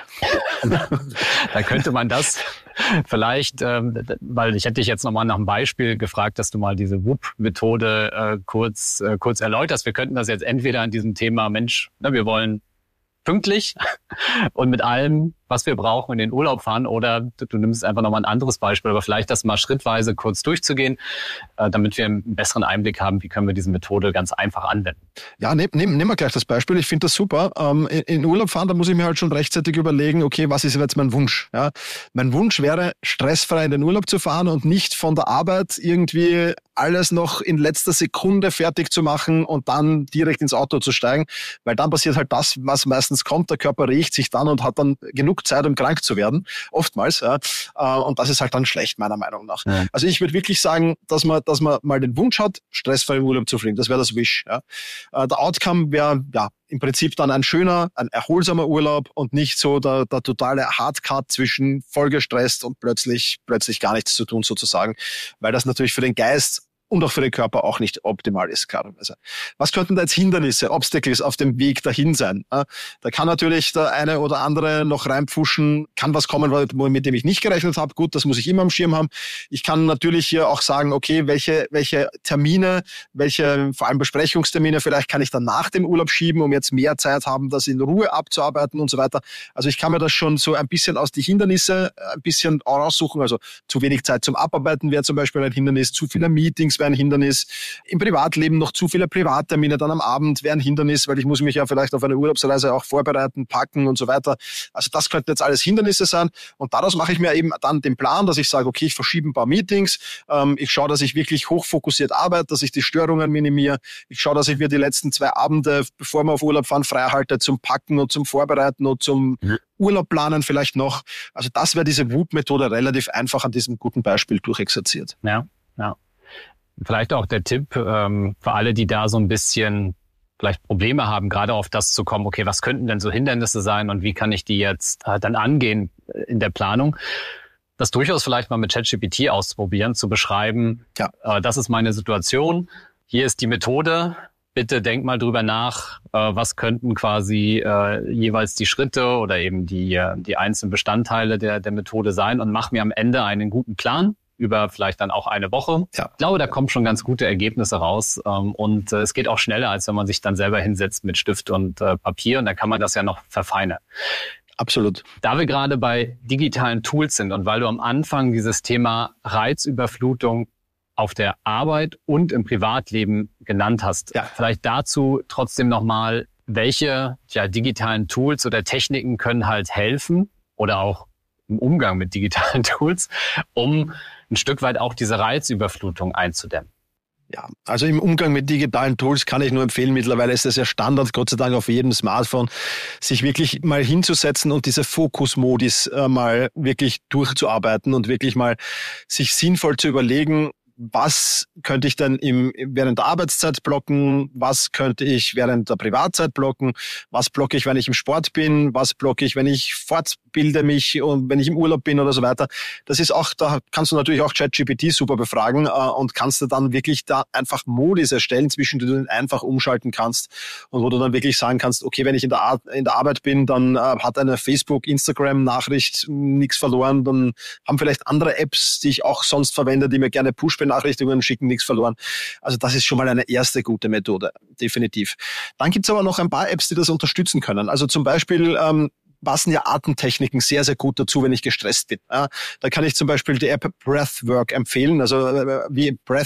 Da könnte man das vielleicht, ähm, weil ich hätte dich jetzt nochmal nach einem Beispiel gefragt, dass du mal diese W U P-Methode äh, kurz äh, kurz erläuterst. Wir könnten das jetzt entweder an diesem Thema, Mensch, na, wir wollen pünktlich und mit allem, was wir brauchen, in den Urlaub fahren, oder du, du nimmst einfach nochmal ein anderes Beispiel, aber vielleicht das mal schrittweise kurz durchzugehen, äh, damit wir einen besseren Einblick haben, wie können wir diese Methode ganz einfach anwenden. Ja, nehmen nehm, nehm wir gleich das Beispiel. Ich finde das super. Ähm, in, in Urlaub fahren, da muss ich mir halt schon rechtzeitig überlegen, okay, was ist jetzt mein Wunsch? Ja, mein Wunsch wäre, stressfrei in den Urlaub zu fahren und nicht von der Arbeit irgendwie alles noch in letzter Sekunde fertig zu machen und dann direkt ins Auto zu steigen, weil dann passiert halt das, was meistens kommt. Der Körper regt sich dann und hat dann genug Zeit, um krank zu werden, oftmals. Ja. Und das ist halt dann schlecht, meiner Meinung nach. Ja. Also ich würde wirklich sagen, dass man, dass man mal den Wunsch hat, stressfrei im Urlaub zu fliegen. Das wäre das Wish. Ja. Der Outcome wäre ja im Prinzip dann ein schöner, ein erholsamer Urlaub und nicht so der, der totale Hardcut zwischen voll gestresst und plötzlich, plötzlich gar nichts zu tun sozusagen, weil das natürlich für den Geist und auch für den Körper auch nicht optimal ist, klarerweise. Was könnten da jetzt Hindernisse, Obstacles auf dem Weg dahin sein? Da kann natürlich der eine oder andere noch reinpfuschen, kann was kommen, mit dem ich nicht gerechnet habe. Gut, das muss ich immer am Schirm haben. Ich kann natürlich hier auch sagen, okay, welche, welche Termine, welche vor allem Besprechungstermine vielleicht kann ich dann nach dem Urlaub schieben, um jetzt mehr Zeit haben, das in Ruhe abzuarbeiten und so weiter. Also ich kann mir das schon so ein bisschen aus die Hindernisse ein bisschen raussuchen. Also zu wenig Zeit zum Abarbeiten wäre zum Beispiel ein Hindernis, zu viele Meetings wäre ein Hindernis. Im Privatleben noch zu viele Privattermine dann am Abend wäre ein Hindernis, weil ich muss mich ja vielleicht auf eine Urlaubsreise auch vorbereiten, packen und so weiter. Also das könnten jetzt alles Hindernisse sein und daraus mache ich mir eben dann den Plan, dass ich sage, okay, ich verschiebe ein paar Meetings, ähm, ich schaue, dass ich wirklich hochfokussiert arbeite, dass ich die Störungen minimiere, ich schaue, dass ich mir die letzten zwei Abende, bevor wir auf Urlaub fahren, frei halte zum Packen und zum Vorbereiten und zum mhm. Urlaub planen vielleicht noch. Also das wäre diese W U P-Methode relativ einfach an diesem guten Beispiel durchexerziert. Ja, ja. Vielleicht auch der Tipp ähm, für alle, die da so ein bisschen vielleicht Probleme haben, gerade auf das zu kommen, okay, was könnten denn so Hindernisse sein und wie kann ich die jetzt äh, dann angehen in der Planung? Das durchaus vielleicht mal mit ChatGPT auszuprobieren, zu beschreiben, ja. äh, das ist meine Situation, hier ist die Methode, bitte denk mal drüber nach, äh, was könnten quasi äh, jeweils die Schritte oder eben die, äh, die einzelnen Bestandteile der, der Methode sein und mach mir am Ende einen guten Plan über vielleicht dann auch eine Woche. Ja. Ich glaube, da kommen schon ganz gute Ergebnisse raus. Ähm, und äh, es geht auch schneller, als wenn man sich dann selber hinsetzt mit Stift und äh, Papier. Und dann kann man das ja noch verfeinern. Absolut. Da wir gerade bei digitalen Tools sind und weil du am Anfang dieses Thema Reizüberflutung auf der Arbeit und im Privatleben genannt hast, ja. Vielleicht dazu trotzdem nochmal, welche ja, digitalen Tools oder Techniken können halt helfen oder auch im Umgang mit digitalen Tools, um ein Stück weit auch diese Reizüberflutung einzudämmen. Ja, also im Umgang mit digitalen Tools kann ich nur empfehlen, mittlerweile ist das ja Standard, Gott sei Dank auf jedem Smartphone, sich wirklich mal hinzusetzen und diese Fokus-Modis äh, mal wirklich durchzuarbeiten und wirklich mal sich sinnvoll zu überlegen, was könnte ich denn im, während der Arbeitszeit blocken, was könnte ich während der Privatzeit blocken, was blocke ich, wenn ich im Sport bin, was blocke ich, wenn ich fortbilde mich und wenn ich im Urlaub bin oder so weiter. Das ist auch, da kannst du natürlich auch ChatGPT super befragen äh, und kannst du dann wirklich da einfach Modis erstellen, zwischen denen du einfach umschalten kannst und wo du dann wirklich sagen kannst, okay, wenn ich in der, Ar- in der Arbeit bin, dann äh, hat eine Facebook, Instagram-Nachricht nichts verloren, dann haben vielleicht andere Apps, die ich auch sonst verwende, die mir gerne push Benachrichtigungen schicken, nichts verloren. Also das ist schon mal eine erste gute Methode, definitiv. Dann gibt's aber noch ein paar Apps, die das unterstützen können. Also zum Beispiel ähm, passen ja Atemtechniken sehr, sehr gut dazu, wenn ich gestresst bin. Ja, da kann ich zum Beispiel die App Breathwork empfehlen, also äh, wie Breath wie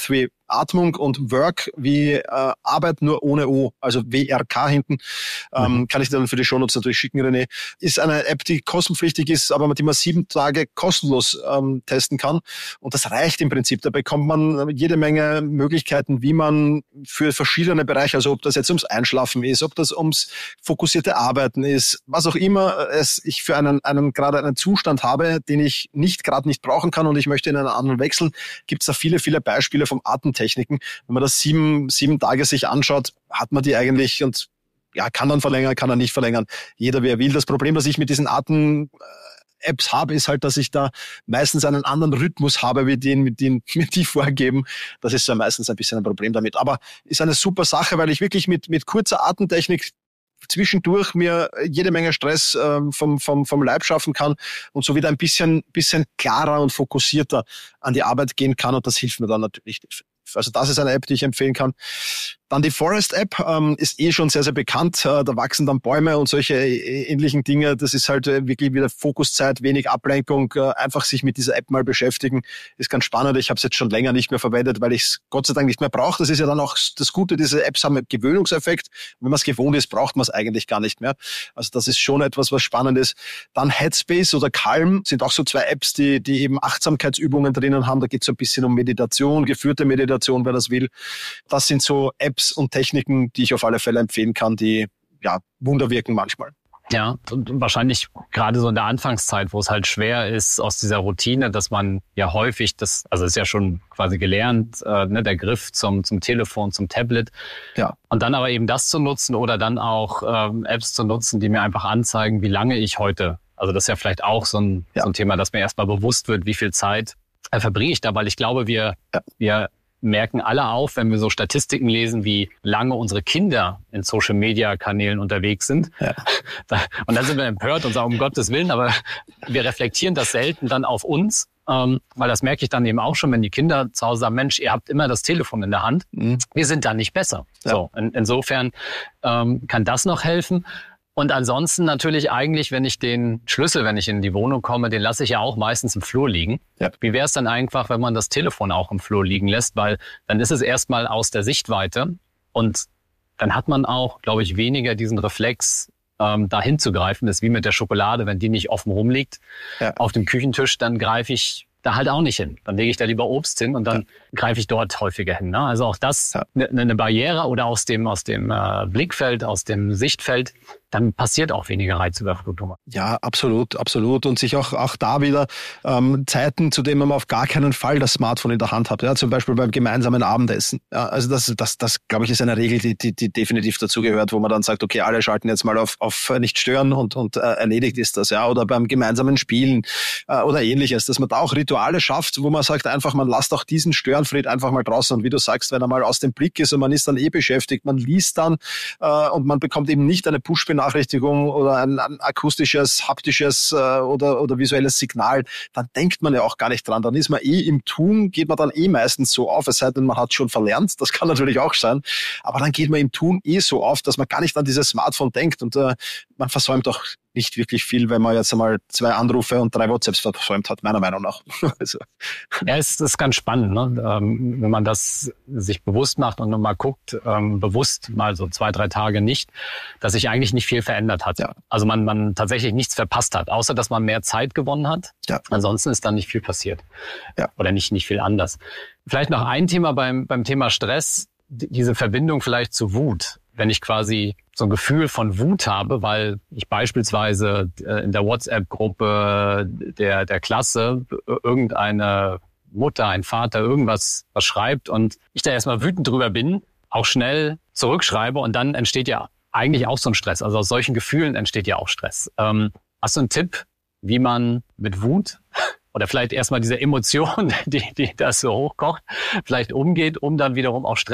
Atmung und Work wie äh, Arbeit nur ohne O, also W R K hinten. Ähm, mhm. Kann ich dir dann für die Shownotes natürlich schicken, René. Ist eine App, die kostenpflichtig ist, aber die man sieben Tage kostenlos ähm, testen kann. Und das reicht im Prinzip. Da bekommt man jede Menge Möglichkeiten, wie man für verschiedene Bereiche, also ob das jetzt ums Einschlafen ist, ob das ums fokussierte Arbeiten ist, was auch immer es ich für einen, einen gerade einen Zustand habe, den ich nicht gerade nicht brauchen kann und ich möchte in einen anderen wechseln, gibt es da viele, viele Beispiele von Atemtechniken. Wenn man das sieben, sieben Tage sich anschaut, hat man die eigentlich und ja, kann dann verlängern, kann er nicht verlängern. Jeder, wie er will. Das Problem, das ich mit diesen Atem Apps habe, ist halt, dass ich da meistens einen anderen Rhythmus habe, wie den, mit denen mir die vorgeben. Das ist ja meistens ein bisschen ein Problem damit. Aber ist eine super Sache, weil ich wirklich mit, mit kurzer Atemtechnik zwischendurch mir jede Menge Stress ähm, vom, vom, vom Leib schaffen kann und so wieder ein bisschen, bisschen klarer und fokussierter an die Arbeit gehen kann. Und das hilft mir dann natürlich. Also das ist eine App, die ich empfehlen kann. Dann die Forest-App ähm, ist eh schon sehr, sehr bekannt. Äh, da wachsen dann Bäume und solche äh, ähnlichen Dinge. Das ist halt äh, wirklich wieder Fokuszeit, wenig Ablenkung. Äh, einfach sich mit dieser App mal beschäftigen. Ist ganz spannend. Ich habe es jetzt schon länger nicht mehr verwendet, weil ich es Gott sei Dank nicht mehr brauche. Das ist ja dann auch das Gute. Diese Apps haben einen Gewöhnungseffekt. Wenn man es gewohnt ist, braucht man es eigentlich gar nicht mehr. Also das ist schon etwas, was spannend ist. Dann Headspace oder Calm sind auch so zwei Apps, die, die eben Achtsamkeitsübungen drinnen haben. Da geht es so ein bisschen um Meditation, geführte Meditation, wer das will. Das sind so Apps und Techniken, die ich auf alle Fälle empfehlen kann, die ja Wunder wirken manchmal. Ja, und wahrscheinlich gerade so in der Anfangszeit, wo es halt schwer ist aus dieser Routine, dass man ja häufig, das, also ist ja schon quasi gelernt, äh, ne, der Griff zum zum Telefon, zum Tablet. Ja. Und dann aber eben das zu nutzen oder dann auch ähm, Apps zu nutzen, die mir einfach anzeigen, wie lange ich heute, also das ist ja vielleicht auch so ein, ja. so ein Thema, dass mir erstmal bewusst wird, wie viel Zeit äh, verbringe ich da, weil ich glaube, wir, ja. wir merken alle auf, wenn wir so Statistiken lesen, wie lange unsere Kinder in Social-Media-Kanälen unterwegs sind. Ja. Und dann sind wir empört und sagen, um Gottes Willen, aber wir reflektieren das selten dann auf uns, ähm, weil das merke ich dann eben auch schon, wenn die Kinder zu Hause sagen, Mensch, ihr habt immer das Telefon in der Hand. Mhm. Wir sind da nicht besser. Ja. So, in, insofern ähm, kann das noch helfen. Und ansonsten natürlich eigentlich, wenn ich den Schlüssel, wenn ich in die Wohnung komme, den lasse ich ja auch meistens im Flur liegen. Ja. Wie wäre es dann einfach, wenn man das Telefon auch im Flur liegen lässt? Weil dann ist es erstmal aus der Sichtweite und dann hat man auch, glaube ich, weniger diesen Reflex, ähm, da hinzugreifen. Das ist wie mit der Schokolade, wenn die nicht offen rumliegt ja. auf dem Küchentisch, dann greife ich da halt auch nicht hin. Dann lege ich da lieber Obst hin und dann ja. greife ich dort häufiger hin. Ne? Also auch das eine ja. ne Barriere oder aus dem aus dem äh, Blickfeld, aus dem Sichtfeld, dann passiert auch weniger Reizüberflutung. Ja, absolut, absolut. Und sich auch auch da wieder ähm, Zeiten, zu denen man auf gar keinen Fall das Smartphone in der Hand hat. Ja, zum Beispiel beim gemeinsamen Abendessen. Ja, also das, das, das, glaube ich, ist eine Regel, die, die, die definitiv dazugehört, wo man dann sagt, okay, alle schalten jetzt mal auf, auf nicht stören und, und äh, erledigt ist das. Ja, oder beim gemeinsamen Spielen äh, oder ähnliches, dass man da auch Rituale schafft, wo man sagt einfach, man lasst auch diesen Störenfried einfach mal draußen. Und wie du sagst, wenn er mal aus dem Blick ist und man ist dann eh beschäftigt, man liest dann äh, und man bekommt eben nicht eine Push-Benachrichtigung oder ein, ein akustisches, haptisches äh, oder, oder visuelles Signal, dann denkt man ja auch gar nicht dran. Dann ist man eh im Tun, geht man dann eh meistens so auf, es sei denn, man hat schon verlernt, das kann natürlich auch sein, aber dann geht man im Tun eh so auf, dass man gar nicht an dieses Smartphone denkt und äh, man versäumt auch nicht wirklich viel, wenn man jetzt einmal zwei Anrufe und drei WhatsApps versäumt hat, meiner Meinung nach. Also. Ja, es ist ganz spannend, ne? ähm, wenn man das sich bewusst macht und nochmal guckt, ähm, bewusst mal so zwei, drei Tage nicht, dass sich eigentlich nicht viel verändert hat. Ja. Also man, man tatsächlich nichts verpasst hat, außer dass man mehr Zeit gewonnen hat. Ja. Ansonsten ist dann nicht viel passiert. Ja. Oder nicht, nicht viel anders. Vielleicht noch ein Thema beim, beim Thema Stress, diese Verbindung vielleicht zu Wut. Wenn ich quasi so ein Gefühl von Wut habe, weil ich beispielsweise in der WhatsApp-Gruppe der der Klasse irgendeine Mutter, ein Vater irgendwas was schreibt und ich da erstmal wütend drüber bin, auch schnell zurückschreibe und dann entsteht ja eigentlich auch so ein Stress. Also aus solchen Gefühlen entsteht ja auch Stress. Ähm, hast du einen Tipp, wie man mit Wut oder vielleicht erstmal diese Emotion, die, die das so hochkocht, vielleicht umgeht, um dann wiederum auch Stress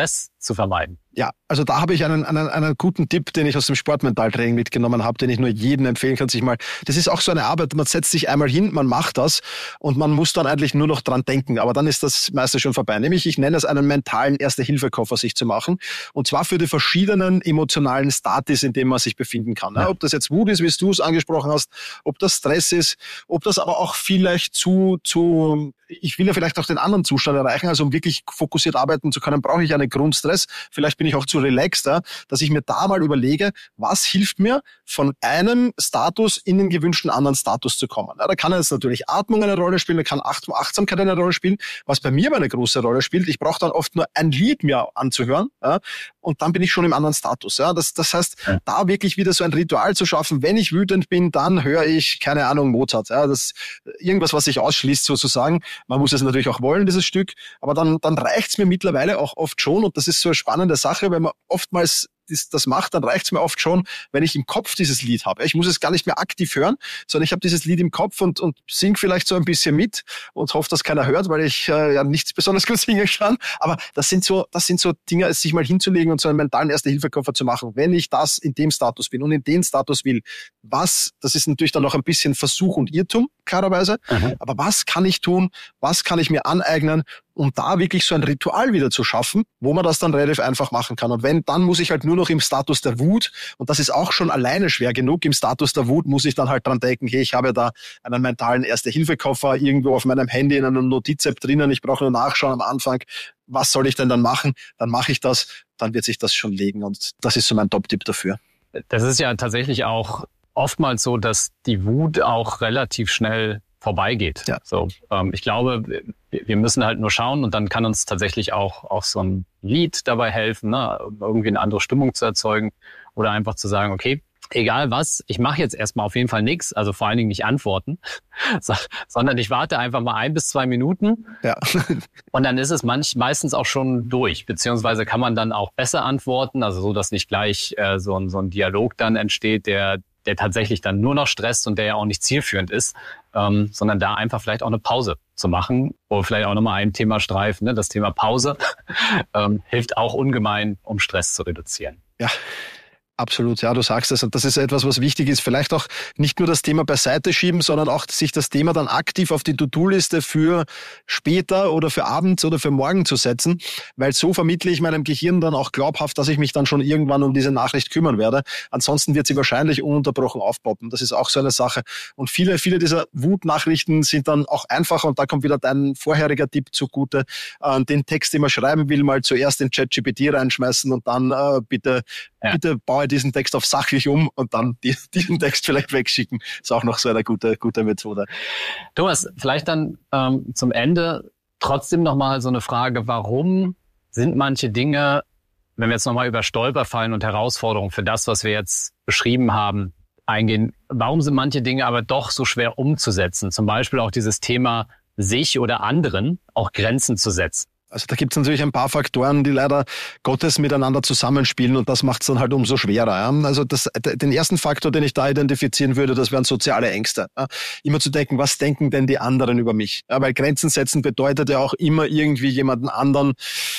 zu vermeiden? Ja, also da habe ich einen, einen, einen guten Tipp, den ich aus dem Sportmentaltraining mitgenommen habe, den ich nur jedem empfehlen kann, sich mal, das ist auch so eine Arbeit, man setzt sich einmal hin, man macht das und man muss dann eigentlich nur noch dran denken, aber dann ist das meistens schon vorbei. Nämlich, ich nenne es einen mentalen Erste-Hilfe-Koffer sich zu machen und zwar für die verschiedenen emotionalen Statis, in denen man sich befinden kann. Ja. Ob das jetzt Wut ist, wie du es angesprochen hast, ob das Stress ist, ob das aber auch vielleicht zu, zu, ich will ja vielleicht auch den anderen Zustand erreichen, also um wirklich fokussiert arbeiten zu können, brauche ich einen Grundstress, vielleicht bin ich auch zu relaxed, dass ich mir da mal überlege, was hilft mir, von einem Status in den gewünschten anderen Status zu kommen. Ja, da kann jetzt natürlich Atmung eine Rolle spielen, da kann Achtsamkeit eine Rolle spielen. Was bei mir aber eine große Rolle spielt, ich brauche dann oft nur ein Lied mir anzuhören, ja, und dann bin ich schon im anderen Status. Ja. Das, das heißt, ja. da wirklich wieder so ein Ritual zu schaffen, wenn ich wütend bin, dann höre ich, keine Ahnung, Mozart. Ja. Das irgendwas, was sich ausschließt sozusagen. Man muss es natürlich auch wollen, dieses Stück, aber dann, dann reicht's mir mittlerweile auch oft schon und das ist so eine spannende Sache, wenn man oftmals das, das macht, dann reicht's mir oft schon, wenn ich im Kopf dieses Lied habe. Ich muss es gar nicht mehr aktiv hören, sondern ich habe dieses Lied im Kopf und, und sing vielleicht so ein bisschen mit und hoffe, dass keiner hört, weil ich äh, ja nichts besonders gut singen kann. Aber das sind so, das sind so Dinge, es sich mal hinzulegen und so einen mentalen Erste-Hilfe-Koffer zu machen. Wenn ich das in dem Status bin und in den Status will, was, das ist natürlich dann noch ein bisschen Versuch und Irrtum, klarerweise. Mhm. Aber was kann ich tun? Was kann ich mir aneignen? Um da wirklich so ein Ritual wieder zu schaffen, wo man das dann relativ einfach machen kann. Und wenn, dann muss ich halt nur noch im Status der Wut, und das ist auch schon alleine schwer genug, im Status der Wut muss ich dann halt dran denken, hey, ich habe ja da einen mentalen Erste-Hilfe-Koffer irgendwo auf meinem Handy in einem Notiz-App drinnen, ich brauche nur nachschauen am Anfang, was soll ich denn dann machen? Dann mache ich das, dann wird sich das schon legen und das ist so mein Top-Tipp dafür. Das ist ja tatsächlich auch oftmals so, dass die Wut auch relativ schnell vorbeigeht. Ja. So, ähm, ich glaube, wir müssen halt nur schauen und dann kann uns tatsächlich auch auch so ein Lied dabei helfen, ne, irgendwie eine andere Stimmung zu erzeugen oder einfach zu sagen, okay, egal was, ich mache jetzt erstmal auf jeden Fall nichts, also vor allen Dingen nicht antworten, so, sondern ich warte einfach mal ein bis zwei Minuten ja. und dann ist es manch, meistens auch schon durch, beziehungsweise kann man dann auch besser antworten, also so, dass nicht gleich äh, so, ein, so ein Dialog dann entsteht, der der tatsächlich dann nur noch stresst und der ja auch nicht zielführend ist, ähm, sondern da einfach vielleicht auch eine Pause zu machen oder vielleicht auch nochmal ein Thema streifen. Ne? Das Thema Pause ähm, hilft auch ungemein, um Stress zu reduzieren. Ja. Absolut, ja, du sagst es. Und das ist etwas, was wichtig ist. Vielleicht auch nicht nur das Thema beiseite schieben, sondern auch sich das Thema dann aktiv auf die To-Do-Liste für später oder für abends oder für morgen zu setzen. Weil so vermittle ich meinem Gehirn dann auch glaubhaft, dass ich mich dann schon irgendwann um diese Nachricht kümmern werde. Ansonsten wird sie wahrscheinlich ununterbrochen aufpoppen. Das ist auch so eine Sache. Und viele, viele dieser Wutnachrichten sind dann auch einfacher. Und da kommt wieder dein vorheriger Tipp zugute. Äh, den Text, den man schreiben will, mal zuerst in ChatGPT reinschmeißen und dann äh, bitte, ja. bitte baue diesen Text auf sachlich um und dann die, diesen Text vielleicht wegschicken. Ist auch noch so eine gute, gute Methode. Thomas, vielleicht dann ähm, zum Ende trotzdem nochmal so eine Frage, warum sind manche Dinge, wenn wir jetzt nochmal über Stolperfallen und Herausforderungen für das, was wir jetzt beschrieben haben, eingehen, warum sind manche Dinge aber doch so schwer umzusetzen? Zum Beispiel auch dieses Thema sich oder anderen auch Grenzen zu setzen. Also da gibt es natürlich ein paar Faktoren, die leider Gottes miteinander zusammenspielen und das macht es dann halt umso schwerer. Ja? Also das, den ersten Faktor, den ich da identifizieren würde, das wären soziale Ängste. Ja? Immer zu denken, was denken denn die anderen über mich? Ja, weil Grenzen setzen bedeutet ja auch immer irgendwie jemanden anderen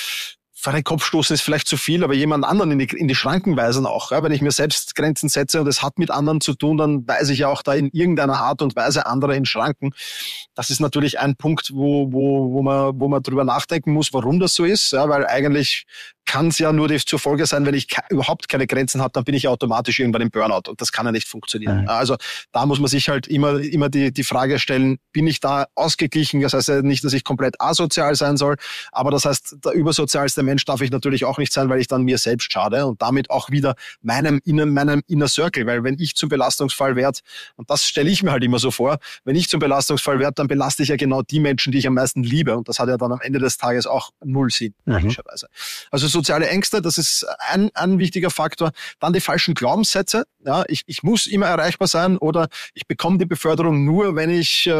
vor den Kopf stoßen ist vielleicht zu viel, aber jemand anderen in die, in die Schranken weisen auch. Ja, wenn ich mir selbst Grenzen setze und es hat mit anderen zu tun, dann weise ich ja auch da in irgendeiner Art und Weise andere in Schranken. Das ist natürlich ein Punkt, wo, wo, wo man, wo man drüber nachdenken muss, warum das so ist, ja, weil eigentlich kann es ja nur die zur Folge sein, wenn ich ke- überhaupt keine Grenzen habe, dann bin ich ja automatisch irgendwann im Burnout und das kann ja nicht funktionieren. Mhm. Also da muss man sich halt immer immer die die Frage stellen, bin ich da ausgeglichen? Das heißt ja nicht, dass ich komplett asozial sein soll, aber das heißt, der übersozialste Mensch darf ich natürlich auch nicht sein, weil ich dann mir selbst schade und damit auch wieder meinem Inner, meinem Inner Circle, weil wenn ich zum Belastungsfall werde, und das stelle ich mir halt immer so vor, wenn ich zum Belastungsfall werde, dann belaste ich ja genau die Menschen, die ich am meisten liebe und das hat ja dann am Ende des Tages auch null Sinn, logischerweise. Mhm. Also soziale Ängste, das ist ein, ein wichtiger Faktor. Dann die falschen Glaubenssätze. Ja, ich, ich muss immer erreichbar sein oder ich bekomme die Beförderung nur, wenn ich äh,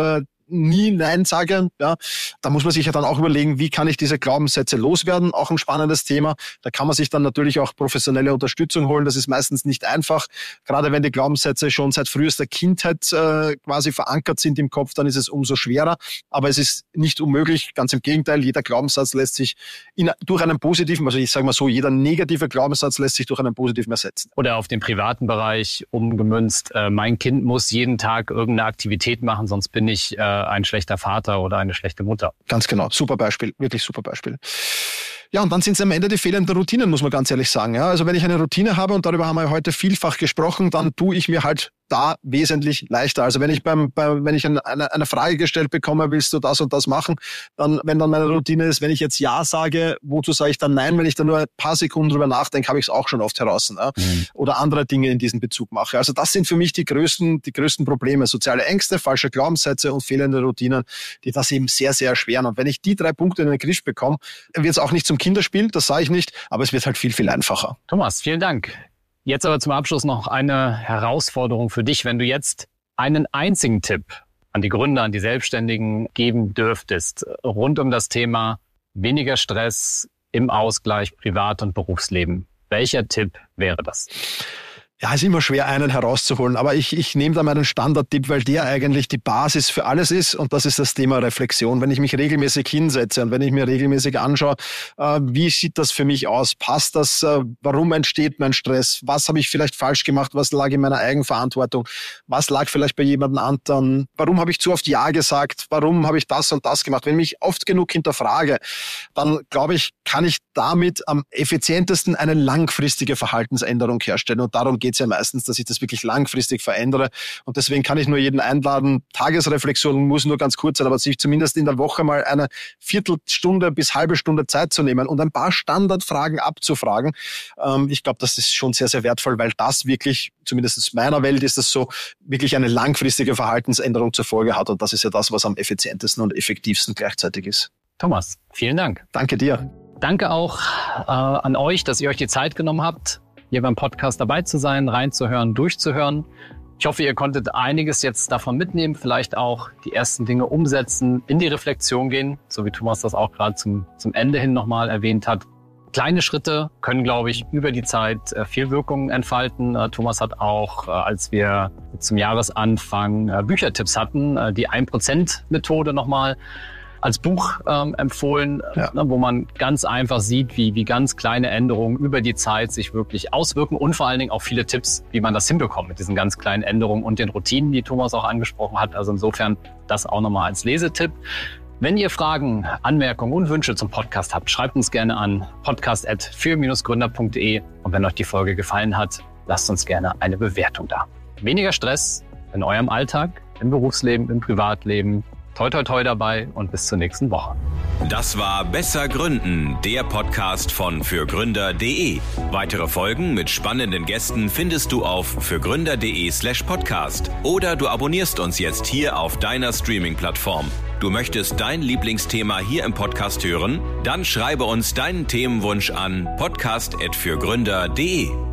nie Nein sage. Ja, da muss man sich ja dann auch überlegen, wie kann ich diese Glaubenssätze loswerden? Auch ein spannendes Thema. Da kann man sich dann natürlich auch professionelle Unterstützung holen. Das ist meistens nicht einfach. Gerade wenn die Glaubenssätze schon seit frühester Kindheit äh, quasi verankert sind im Kopf, dann ist es umso schwerer. Aber es ist nicht unmöglich. Ganz im Gegenteil, jeder Glaubenssatz lässt sich in, durch einen positiven, also ich sage mal so, jeder negative Glaubenssatz lässt sich durch einen positiven ersetzen. Oder auf den privaten Bereich umgemünzt, äh, mein Kind muss jeden Tag irgendeine Aktivität machen, sonst bin ich äh, ein schlechter Vater oder eine schlechte Mutter. Ganz genau, super Beispiel, wirklich super Beispiel. Ja, und dann sind es am Ende die fehlenden Routinen, muss man ganz ehrlich sagen. Ja, also wenn ich eine Routine habe, und darüber haben wir heute vielfach gesprochen, dann tue ich mir halt da wesentlich leichter. Also wenn ich beim, beim wenn ich eine, eine Frage gestellt bekomme, willst du das und das machen, dann, wenn dann meine Routine ist, wenn ich jetzt Ja sage, wozu sage ich dann Nein? Wenn ich dann nur ein paar Sekunden drüber nachdenke, habe ich es auch schon oft heraus. Ja? Mhm. Oder andere Dinge in diesem Bezug mache. Also das sind für mich die größten, die größten Probleme. Soziale Ängste, falsche Glaubenssätze und fehlende Routinen, die das eben sehr, sehr erschweren. Und wenn ich die drei Punkte in den Griff bekomme, wird es auch nicht zum Kinderspiel, das sage ich nicht, aber es wird halt viel, viel einfacher. Thomas, vielen Dank. Jetzt aber zum Abschluss noch eine Herausforderung für dich. Wenn du jetzt einen einzigen Tipp an die Gründer, an die Selbstständigen geben dürftest, rund um das Thema weniger Stress im Ausgleich Privat- und Berufsleben, welcher Tipp wäre das? Ja, ist immer schwer, einen herauszuholen, aber ich, ich nehme da meinen Standardtipp, weil der eigentlich die Basis für alles ist, und das ist das Thema Reflexion. Wenn ich mich regelmäßig hinsetze und wenn ich mir regelmäßig anschaue, äh, wie sieht das für mich aus? Passt das? Äh, warum entsteht mein Stress? Was habe ich vielleicht falsch gemacht? Was lag in meiner Eigenverantwortung? Was lag vielleicht bei jemandem anderen? Warum habe ich zu oft Ja gesagt? Warum habe ich das und das gemacht? Wenn ich mich oft genug hinterfrage, dann glaube ich, kann ich damit am effizientesten eine langfristige Verhaltensänderung herstellen, und darum geht es ja meistens, dass ich das wirklich langfristig verändere. Und deswegen kann ich nur jeden einladen, Tagesreflexion muss nur ganz kurz sein, aber sich zumindest in der Woche mal eine Viertelstunde bis halbe Stunde Zeit zu nehmen und ein paar Standardfragen abzufragen. Ähm, ich glaube, das ist schon sehr, sehr wertvoll, weil das wirklich, zumindest in meiner Welt ist das so, wirklich eine langfristige Verhaltensänderung zur Folge hat. Und das ist ja das, was am effizientesten und effektivsten gleichzeitig ist. Thomas, vielen Dank. Danke dir. Danke auch äh, an euch, dass ihr euch die Zeit genommen habt, hier beim Podcast dabei zu sein, reinzuhören, durchzuhören. Ich hoffe, ihr konntet einiges jetzt davon mitnehmen, vielleicht auch die ersten Dinge umsetzen, in die Reflexion gehen, so wie Thomas das auch gerade zum, zum Ende hin nochmal erwähnt hat. Kleine Schritte können, glaube ich, über die Zeit äh, viel Wirkung entfalten. Äh, Thomas hat auch, äh, als wir zum Jahresanfang äh, Büchertipps hatten, äh, die ein Prozent Methode nochmal als Buch ähm, empfohlen, ja. ne, wo man ganz einfach sieht, wie, wie ganz kleine Änderungen über die Zeit sich wirklich auswirken, und vor allen Dingen auch viele Tipps, wie man das hinbekommt mit diesen ganz kleinen Änderungen und den Routinen, die Thomas auch angesprochen hat. Also insofern das auch nochmal als Lesetipp. Wenn ihr Fragen, Anmerkungen und Wünsche zum Podcast habt, schreibt uns gerne an podcast at für gründer punkt de, und wenn euch die Folge gefallen hat, lasst uns gerne eine Bewertung da. Weniger Stress in eurem Alltag, im Berufsleben, im Privatleben. Toi, toi, toi dabei und bis zur nächsten Woche. Das war Besser Gründen, der Podcast von fürgründer punkt de. Weitere Folgen mit spannenden Gästen findest du auf fürgründer.de slash podcast oder du abonnierst uns jetzt hier auf deiner Streaming-Plattform. Du möchtest dein Lieblingsthema hier im Podcast hören? Dann schreibe uns deinen Themenwunsch an podcast at fürgründer punkt de.